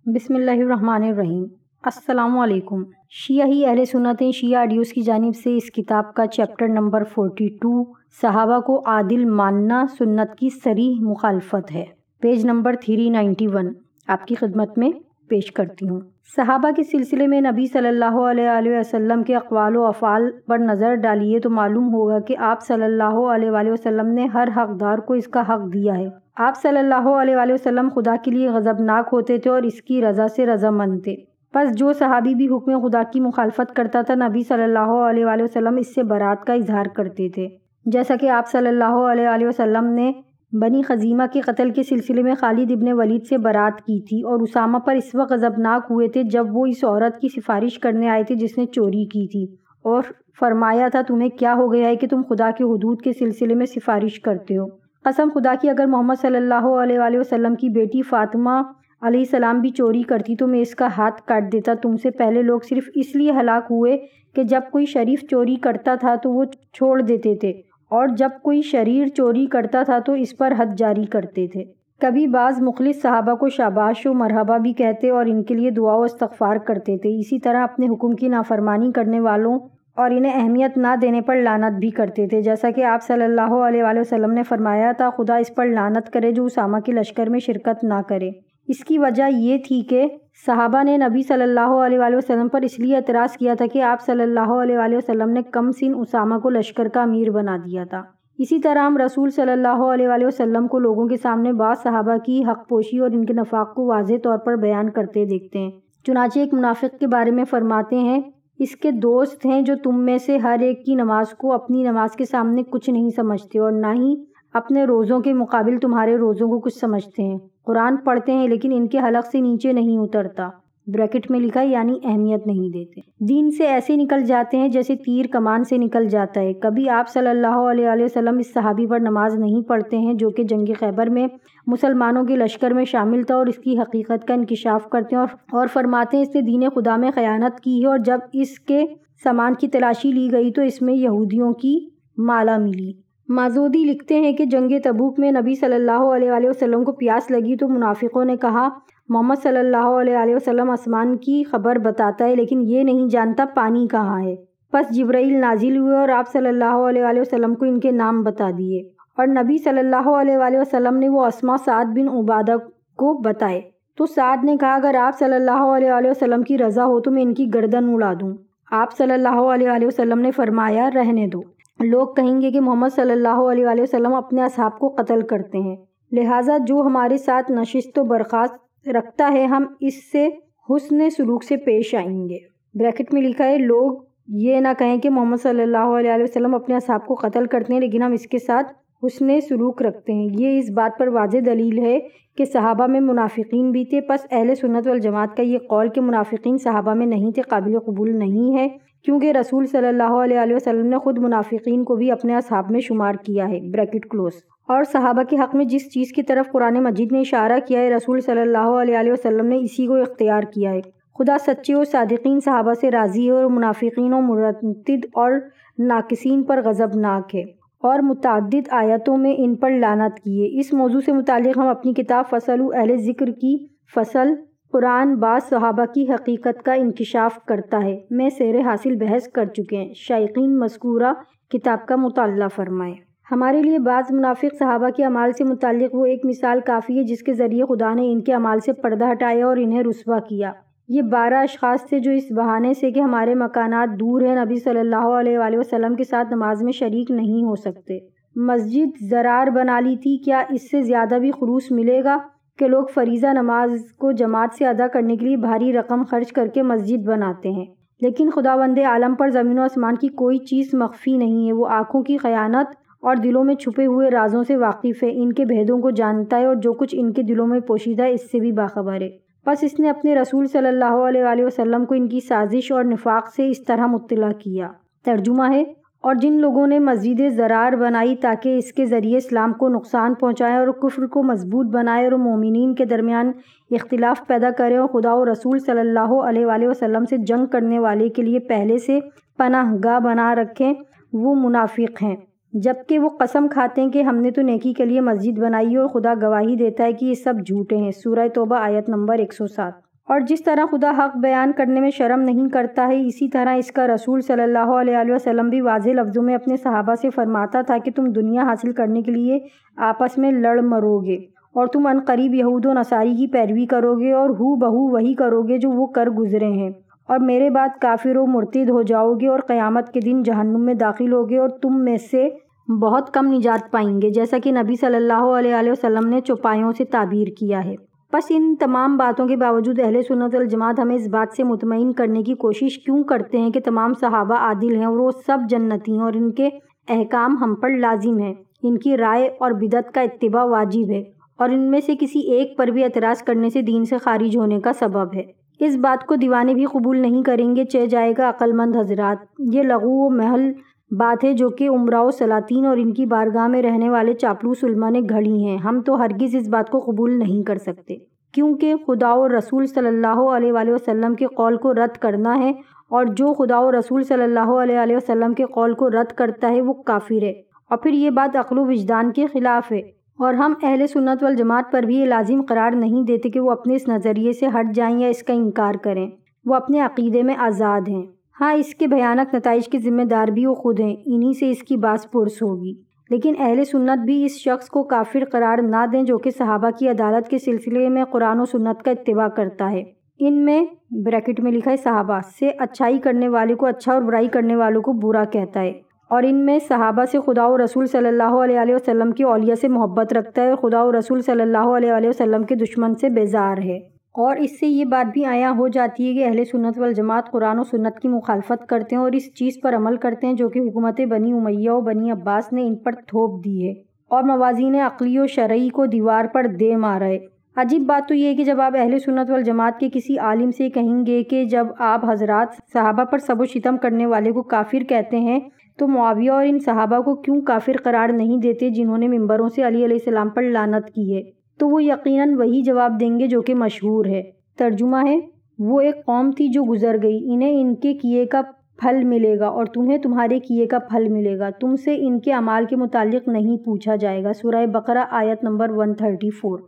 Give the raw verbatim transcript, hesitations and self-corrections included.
بسم اللہ الرحمن الرحیم۔ السلام علیکم۔ شیعی اہل سنت شیعہ آڈیوز کی جانب سے اس کتاب کا چیپٹر نمبر فورٹی ٹو صحابہ کو عادل ماننا سنت کی صریح مخالفت ہے، page number three ninety one آپ کی خدمت میں پیش کرتی ہوں۔ صحابہ کے سلسلے میں نبی صلی اللہ علیہ وآلہ وسلم کے اقوال و افعال پر نظر ڈالیے تو معلوم ہوگا کہ آپ صلی اللہ علیہ وآلہ وسلم نے ہر حقدار کو اس کا حق دیا ہے۔ آپ صلی اللہ علیہ وآلہ وسلم خدا کے لیے غضبناک ہوتے تھے اور اس کی رضا سے رضامند تھے۔ پس جو صحابی بھی حکم خدا کی مخالفت کرتا تھا، نبی صلی اللہ علیہ وآلہ وسلم اس سے برات کا اظہار کرتے تھے، جیسا کہ آپ صلی اللہ علیہ وآلہ وسلم نے بنی خزیمہ کے قتل کے سلسلے میں خالد ابن ولید سے برات کی تھی، اور اسامہ پر اس وقت غضبناک ہوئے تھے جب وہ اس عورت کی سفارش کرنے آئے تھے جس نے چوری کی تھی، اور فرمایا تھا تمہیں کیا ہو گیا ہے کہ تم خدا کے حدود کے سلسلے میں سفارش کرتے ہو؟ قسم خدا کی اگر محمد صلی اللہ علیہ وآلہ وسلم کی بیٹی فاطمہ علیہ السلام بھی چوری کرتی تو میں اس کا ہاتھ کاٹ دیتا۔ تم سے پہلے لوگ صرف اس لیے ہلاک ہوئے کہ جب کوئی شریف چوری کرتا تھا تو وہ چھوڑ دیتے تھے، اور جب کوئی شریر چوری کرتا تھا تو اس پر حد جاری کرتے تھے۔ کبھی بعض مخلص صحابہ کو شاباش و مرحبا بھی کہتے اور ان کے لیے دعا و استغفار کرتے تھے۔ اسی طرح اپنے حکم کی نافرمانی کرنے والوں اور انہیں اہمیت نہ دینے پر لعنت بھی کرتے تھے، جیسا کہ آپ صلی اللہ علیہ وآلہ وسلم نے فرمایا تھا خدا اس پر لعنت کرے جو اسامہ کے لشکر میں شرکت نہ کرے۔ اس کی وجہ یہ تھی کہ صحابہ نے نبی صلی اللہ علیہ وآلہ وسلم پر اس لیے اعتراض کیا تھا کہ آپ صلی اللہ علیہ وآلہ وسلم نے کم سن اسامہ کو لشکر کا امیر بنا دیا تھا۔ اسی طرح ہم رسول صلی اللہ علیہ وآلہ وسلم کو لوگوں کے سامنے بعض صحابہ کی حق پوشی اور ان کے نفاق کو واضح طور پر بیان کرتے دیکھتے ہیں۔ چنانچہ ایک منافق کے بارے میں فرماتے ہیں، اس کے دوست ہیں جو تم میں سے ہر ایک کی نماز کو اپنی نماز کے سامنے کچھ نہیں سمجھتے، اور نہ ہی اپنے روزوں کے مقابل تمہارے روزوں کو کچھ سمجھتے ہیں۔ قرآن پڑھتے ہیں لیکن ان کے حلق سے نیچے نہیں اترتا، بریکٹ میں لکھا ہے یعنی اہمیت نہیں دیتے۔ دین سے ایسے نکل جاتے ہیں جیسے تیر کمان سے نکل جاتا ہے۔ کبھی آپ صلی اللہ علیہ وآلہ وسلم اس صحابی پر نماز نہیں پڑھتے ہیں جو کہ جنگ خیبر میں مسلمانوں کے لشکر میں شامل تھا، اور اس کی حقیقت کا انکشاف کرتے ہیں اور فرماتے ہیں اس نے دین خدا میں خیانت کی ہے، اور جب اس کے سامان کی تلاشی لی گئی تو اس میں یہودیوں کی مالا ملی۔ مازودی لکھتے ہیں کہ جنگ تبوک میں نبی صلی اللہ علیہ وآلہ وسلم کو پیاس لگی تو منافقوں نے کہا محمد صلی اللہ علیہ وآلہ وسلم آسمان کی خبر بتاتا ہے لیکن یہ نہیں جانتا پانی کہاں ہے۔ پس جبرائیل نازل ہوئے اور آپ صلی اللہ علیہ وآلہ وسلم کو ان کے نام بتا دیے، اور نبی صلی اللہ علیہ وآلہ وسلم نے وہ اسماء سعد بن عبادہ کو بتائے تو سعد نے کہا اگر آپ صلی اللہ علیہ وآلہ وسلم کی رضا ہو تو میں ان کی گردن اڑا دوں۔ آپ صلی اللہ علیہ وآلہ وسلم نے فرمایا رہنے دو، لوگ کہیں گے کہ محمد صلی اللہ علیہ وآلہ وسلم اپنے اصحاب کو قتل کرتے ہیں، لہٰذا جو ہمارے ساتھ نشست و برخاست رکھتا ہے ہم اس سے حسن سلوک سے پیش آئیں گے۔ بریکٹ میں لکھا ہے لوگ یہ نہ کہیں کہ محمد صلی اللہ علیہ وآلہ وسلم اپنے اصحاب کو قتل کرتے ہیں لیکن ہم اس کے ساتھ حسن سلوک رکھتے ہیں۔ یہ اس بات پر واضح دلیل ہے کہ صحابہ میں منافقین بھی تھے۔ پس اہل سنت والجماعت کا یہ قول کہ منافقین صحابہ میں نہیں تھے قابل قبول نہیں ہے، کیونکہ رسول صلی اللہ علیہ وآلہ وسلم نے خود منافقین کو بھی اپنے اصحاب میں شمار کیا ہے، بریکٹ کلوز۔ اور صحابہ کے حق میں جس چیز کی طرف قرآن مجید نے اشارہ کیا ہے رسول صلی اللہ علیہ وآلہ وسلم نے اسی کو اختیار کیا ہے۔ خدا سچے و صادقین صحابہ سے راضی ہے، اور منافقین و مرتد اور ناقصین پر غضبناک ہے، اور متعدد آیتوں میں ان پر لعنت کی ہے۔ اس موضوع سے متعلق ہم اپنی کتاب فصل اہل ذکر کی فصل قرآن بعض صحابہ کی حقیقت کا انکشاف کرتا ہے میں سیر حاصل بحث کر چکے ہیں، شائقین مذکورہ کتاب کا مطالعہ فرمائیں۔ ہمارے لیے بعض منافق صحابہ کے اعمال سے متعلق وہ ایک مثال کافی ہے جس کے ذریعے خدا نے ان کے اعمال سے پردہ ہٹایا اور انہیں رسوا کیا۔ یہ بارہ اشخاص تھے جو اس بہانے سے کہ ہمارے مکانات دور ہیں نبی صلی اللہ علیہ وآلہ وسلم کے ساتھ نماز میں شریک نہیں ہو سکتے۔ مسجد زرار بنا لی تھی، کیا اس سے زیادہ بھی خلوص ملے گا کہ لوگ فریضہ نماز کو جماعت سے ادا کرنے کے لیے بھاری رقم خرچ کر کے مسجد بناتے ہیں، لیکن خداوند عالم پر زمین و آسمان کی کوئی چیز مخفی نہیں ہے، وہ آنکھوں کی خیانت اور دلوں میں چھپے ہوئے رازوں سے واقف ہے، ان کے بھیدوں کو جانتا ہے اور جو کچھ ان کے دلوں میں پوشیدہ ہے اس سے بھی باخبر ہے۔ پس اس نے اپنے رسول صلی اللہ علیہ وآلہ وسلم کو ان کی سازش اور نفاق سے اس طرح مطلع کیا۔ ترجمہ ہے، اور جن لوگوں نے مسجد زرار بنائی تاکہ اس کے ذریعے اسلام کو نقصان پہنچائیں اور کفر کو مضبوط بنائیں اور مومنین کے درمیان اختلاف پیدا کریں اور خدا و رسول صلی اللہ علیہ وآلہ وسلم سے جنگ کرنے والے کے لیے پہلے سے پناہ گاہ بنا رکھیں، وہ منافق ہیں، جبکہ وہ قسم کھاتے ہیں کہ ہم نے تو نیکی کے لیے مسجد بنائی ہے اور خدا گواہی دیتا ہے کہ یہ سب جھوٹے ہیں۔ سورہ توبہ آیت نمبر ایک سو سات۔ اور جس طرح خدا حق بیان کرنے میں شرم نہیں کرتا ہے، اسی طرح اس کا رسول صلی اللہ علیہ وسلم بھی واضح لفظوں میں اپنے صحابہ سے فرماتا تھا کہ تم دنیا حاصل کرنے کے لیے آپس میں لڑ مرو گے اور تم عنقریب یہود و نصاری کی پیروی کرو گے اور ہو بہو وہی کرو گے جو وہ کر گزرے ہیں، اور میرے بعد کافر و مرتد ہو جاؤ گے اور قیامت کے دن جہنم میں داخل ہوگے اور تم میں سے بہت کم نجات پائیں گے، جیسا کہ نبی صلی اللہ علیہ وسلم نے چوپایوں سے تعبیر کیا ہے۔ بس ان تمام باتوں کے باوجود اہل سنت والجماعت ہمیں اس بات سے مطمئن کرنے کی کوشش کیوں کرتے ہیں کہ تمام صحابہ عادل ہیں اور وہ سب جنتی ہیں اور ان کے احکام ہم پر لازم ہیں، ان کی رائے اور بدعت کا اتباع واجب ہے، اور ان میں سے کسی ایک پر بھی اعتراض کرنے سے دین سے خارج ہونے کا سبب ہے۔ اس بات کو دیوانے بھی قبول نہیں کریں گے، چہ جائے گا عقل مند حضرات۔ یہ لغو و محل بات ہے جو کہ امراء و سلاطین اور ان کی بارگاہ میں رہنے والے چاپلوس علماء نے گھڑی ہیں۔ ہم تو ہرگز اس بات کو قبول نہیں کر سکتے، کیونکہ خدا و رسول صلی اللہ علیہ وآلہ وسلم کے قول کو رد کرنا ہے، اور جو خدا و رسول صلی اللہ علیہ وآلہ وسلم کے قول کو رد کرتا ہے وہ کافر ہے، اور پھر یہ بات عقل و وجدان کے خلاف ہے۔ اور ہم اہل سنت والجماعت پر بھی یہ لازم قرار نہیں دیتے کہ وہ اپنے اس نظریے سے ہٹ جائیں یا اس کا انکار کریں۔ وہ اپنے عقیدے میں آزاد ہیں، ہاں اس کے بھیانک نتائج کے ذمہ دار بھی وہ خود ہیں، انہی سے اس کی باس پرس ہوگی۔ لیکن اہل سنت بھی اس شخص کو کافر قرار نہ دیں جو کہ صحابہ کی عدالت کے سلسلے میں قرآن و سنت کا اتباع کرتا ہے۔ ان میں بریکٹ میں لکھا ہے صحابہ سے اچھائی کرنے والے کو اچھا اور برائی کرنے والوں کو برا کہتا ہے، اور ان میں صحابہ سے خدا و رسول صلی اللہ علیہ وآلہ وسلم کی اولیاء سے محبت رکھتا ہے اور خدا و رسول صلی اللہ علیہ وآلہ وسلم کے دشمن سے بیزار ہے۔ اور اس سے یہ بات بھی عیاں ہو جاتی ہے کہ اہل سنت والجماعت قرآن و سنت کی مخالفت کرتے ہیں اور اس چیز پر عمل کرتے ہیں جو کہ حکومت بنی امیہ و بنی عباس نے ان پر تھوپ دی ہے، اور موازین عقلی و شرعی کو دیوار پر دے مارا ہے۔ عجیب بات تو یہ ہے کہ جب آپ اہل سنت والجماعت کے کسی عالم سے کہیں گے کہ جب آپ حضرات صحابہ پر سب و شتم کرنے والے کو کافر کہتے ہیں تو معاویہ اور ان صحابہ کو کیوں کافر قرار نہیں دیتے جنہوں نے ممبروں سے علی علیہ السلام پر لعنت کی ہے؟ تو وہ یقیناً وہی جواب دیں گے جو کہ مشہور ہے۔ ترجمہ ہے، وہ ایک قوم تھی جو گزر گئی، انہیں ان کے کیے کا پھل ملے گا اور تمہیں تمہارے کیے کا پھل ملے گا، تم سے ان کے اعمال کے متعلق نہیں پوچھا جائے گا۔ سورہ بقرہ آیت نمبر ایک سو چونتیس۔